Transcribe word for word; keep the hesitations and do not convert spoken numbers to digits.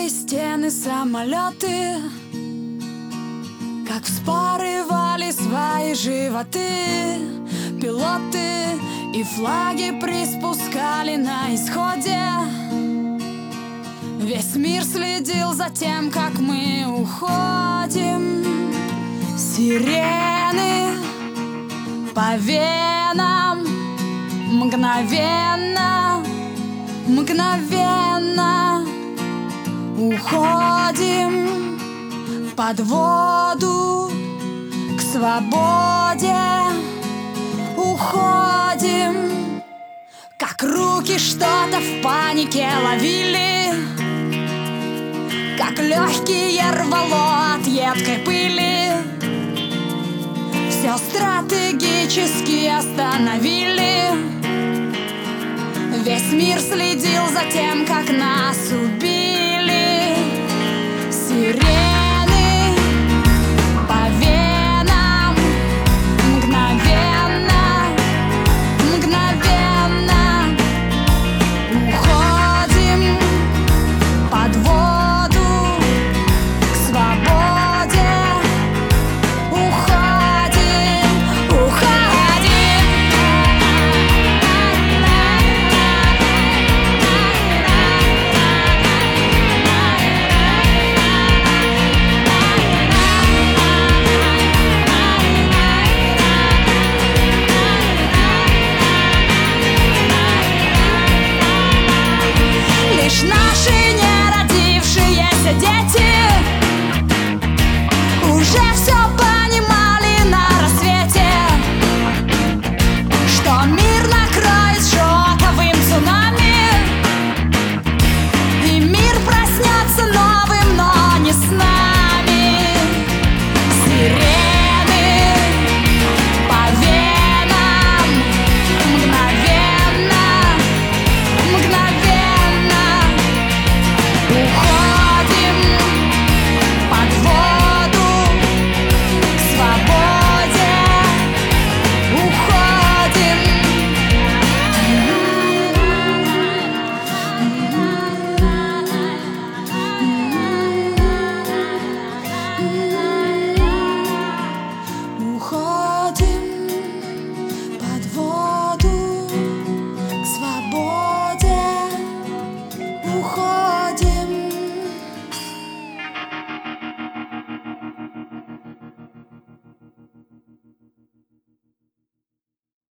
Взлетали стены, самолеты, как вспарывали свои животы. Пилоты и флаги приспускали на исходе. Весь мир следил за тем, как мы уходим. Сирены по венам, мгновенно, мгновенно уходим под воду к свободе. Уходим, как руки что-то в панике ловили, как легкие рвало от едкой пыли. Все стратегически остановили. Весь мир следил за тем, как